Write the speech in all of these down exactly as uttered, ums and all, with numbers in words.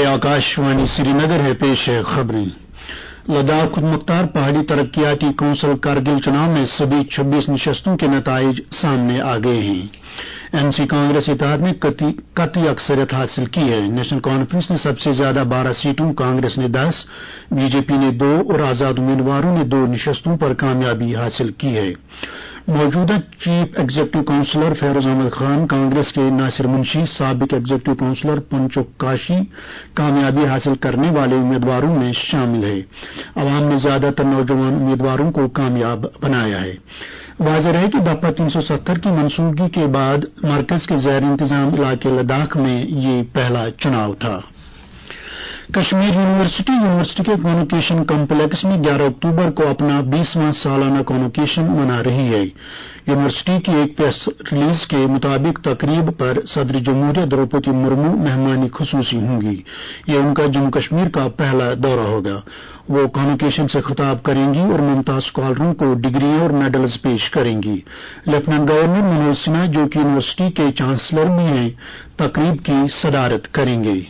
आकाशवाणी श्रीनगर है, पेश है खबरें। लद्दाख खुद मुख्तार पहाड़ी तरक्याती कौंसिल कारगिल चुनाव में सभी छब्बीस नशस्तों के नताइज सामने आ गए हैं। एनसी कांग्रेस इत्तेहाद ने कतई अक्सरियत हासिल की है। नेशनल कॉन्फ्रेंस ने सबसे ज्यादा बारह सीटों, कांग्रेस ने दस, बीजेपी ने दो और आजाद उम्मीदवारों ने दो नशस्तों पर कामयाबी हासिल की है। मौजूदा chief executive councillor Feroz Ahmad Khan, Congress के नासिर मुंशी, साबिक एग्जीक्यूटिव काउंसलर पंचो काशी कामयाबी हासिल करने वाले उम्मीदवारों में शामिल है। अवाम ने ज्यादातर नौजवान उम्मीदवारों को कामयाब बनाया है। वाज़ेह है कि दफा तीन सौ सत्तर की मंसूबगी के बाद मरकज के ज़ैर इंतजाम इलाके लद्दाख में ये पहला चुनाव था। कश्मीर यूनिवर्सिटी यूनिवर्सिटी के कॉन्वोकेशन कॉम्प्लेक्स में ग्यारह अक्टूबर को अपना बीसवां सालाना कॉन्वोकेशन मना रही है। यूनिवर्सिटी की एक प्रेस रिलीज के मुताबिक तकरीब पर सदर जमहूरिया द्रौपदी मुर्मू मेहमानी खुसूसी होंगी। ये उनका जम्मू कश्मीर का पहला दौरा होगा। वो कॉन्वोकेशन से खिताब करेंगी और मुमताज स्कॉलरों को डिग्रियां और मेडल्स पेश करेंगी। लेफ्टिनेंट गवर्नर मनोज सिन्हा, जो कि यूनिवर्सिटी के चांसलर भी हैं, तकरीब की सदारत करेंगे।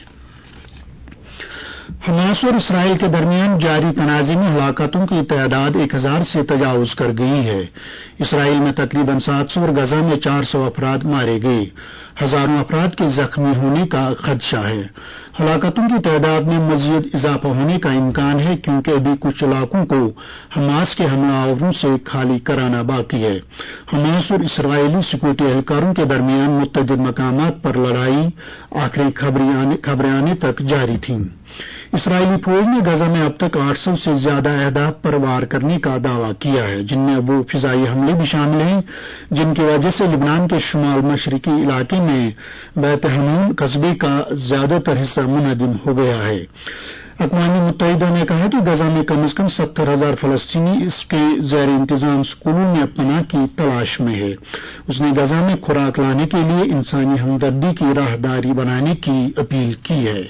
हमास और इसराइल के दरमियान जारी तनाज़े में हलाकतों की तादाद एक हजार से तजावुज कर गई है। इसराइल में तकरीबन सात सौ और गजा में चार सौ अफराद मारे गए। हजारों अफराद के जख्मी होने का खदशा है। हलाकतों की तादाद में मजीद इजाफा होने का इम्कान है, क्योंकि अभी कुछ इलाकों को हमास के हमलावरों से खाली कराना बाकी है। हमास और इसराइली सिक्योरिटी एहलकारों के दरमियान मुतअद्दिद मकामात पर लड़ाई आखिरी खबरें आने तक जारी थीं। इसराइली फौज ने गजा में अब तक आठ सौ से ज्यादा अहदाफ पर वार करने का दावा किया है, जिनमें वो फिजाई हमले भी शामिल हैं, जिनकी वजह से लिबनान के शुमाल मशरकी इलाके में बैत हनून कस्बे का ज्यादातर हिस्सा मुनहदिम हो गया है। अक़वाम मुत्तहिदा ने कहा कि गजा में कम से कम सत्तर हजार फलस्तीनी इसके ज़ैर इंतजाम स्कूलों में पनाह की तलाश में है। उसने गजा में खुराक लाने के लिए इंसानी हमदर्दी की राहदारी बनाने की अपील की है।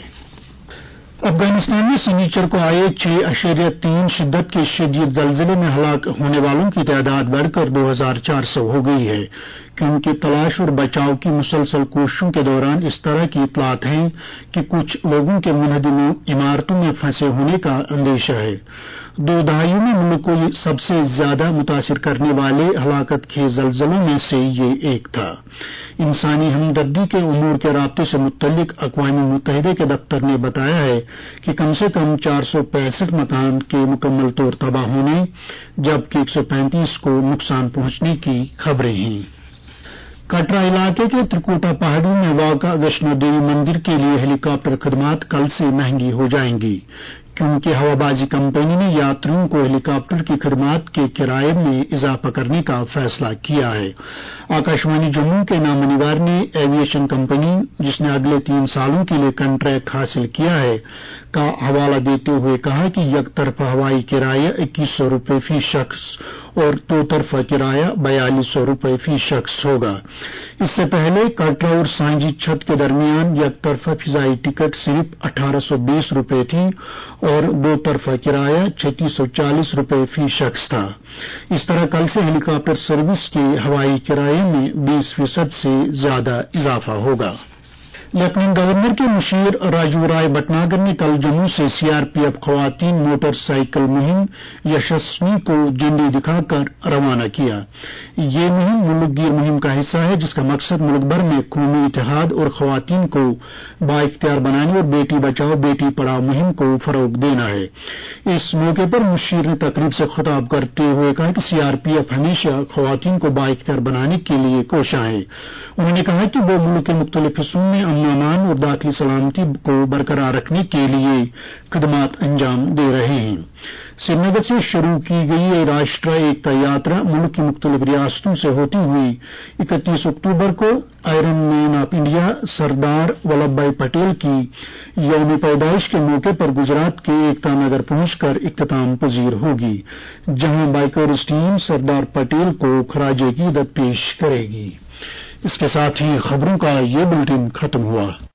अफगानिस्तान में शनिचर को आए छह अशरिया तीन शिद्दत के शदीद जलजिले में हलाक होने वालों की तादाद बढ़कर दो हजार चार सौ हो गई है, क्योंकि तलाश और बचाव की मुसलसल कोशिशों के दौरान इस तरह की इतलात हैं कि कुछ लोगों के मुनहदिम इमारतों में फंसे होने का अंदेशा है। दो दहाइयों में मुल्क को सबसे ज्यादा मुतासिर करने वाले हलाकत खेज जलजलों में से ये एक था। इंसानी हमदर्दी के उमूर के राब्ते से मुत्तलिक अक़वाम मुत्तहिदा के दफ्तर ने बताया है कि कम से कम चार सौ पैंसठ मकान के मुकम्मल तौर तबाह होने, जबकि एक सौ पैंतीस को नुकसान पहुंचने की खबरें हैं। कटरा इलाके के त्रिकुटा पहाड़ियों में वाक़ा वैष्णो देवी मंदिर के लिए हेलीकॉप्टर खदमात कल से महंगी हो जाएंगी, क्योंकि हवाबाजी कंपनी ने यात्रियों को हेलीकॉप्टर की खदमात के किराए में इजाफा करने का फैसला किया है। आकाशवाणी जम्मू के नामनिगार ने एविएशन कंपनी, जिसने अगले तीन सालों के लिए कॉन्ट्रैक्ट हासिल किया है, का हवाला देते हुए कहा कि यकतरफा हवाई किराया इक्कीस सौ रुपये फी शख्स और दो तरफा किराया बयालीस सौ रुपये फी शख्स होगा। इससे पहले कटरा और सांझी छत के दरमियान यकतरफा फिजाई टिकट सिर्फ अठारह सौ बीस रुपये थी और दो तरफा किराया छत्तीस सौ चालीस रुपये फी शख्स था। इस तरह कल से हेलीकॉप्टर सर्विस के हवाई किराए में बीस फीसद से ज्यादा इजाफा होगा। लेफ्टिनेंट गवर्नर के मुशीर राजू राय भटनागर ने कल जम्मू से सीआरपीएफ खवातीन मोटरसाइकिल मुहिम यशस्वी को झंडी दिखाकर रवाना किया। ये मुहिम मुल्क गिर मुहिम का हिस्सा है, जिसका मकसद मुल्क भर में कौमी इत्तेहाद और खवातीन को बाइख्तियार बनाने और बेटी बचाओ बेटी पढ़ाओ मुहिम को फरोग देना है। इस मौके पर मुशीर ने तकरीब से खिताब करते हुए कहा कि सीआरपीएफ हमेशा खवातीन को बाइख्तियार बनाने के लिए कोशा है। उन्होंने कहा कि वो मुल्क के मुख्तलिफ हिस्सों में अमान और दाखिली सलामती को बरकरार रखने के लिए खिदमात अंजाम दे रहे हैं। श्रीनगर से शुरू की गई राष्ट्रीय एकता यात्रा मुल्क की मुख्तलिफ रियासतों से होती हुई इकतीस अक्टूबर को iron man of India Sardar Vallabhbhai Patel की यौम पैदाइश के मौके पर गुजरात के एकता नगर पहुंचकर इख्तिताम पजीर होगी, जहां बाइकर्स टीम सरदार पटेल को खराज अकीदत पेश करेगी। इसके साथ ही खबरों का ये बुलेटिन खत्म हुआ।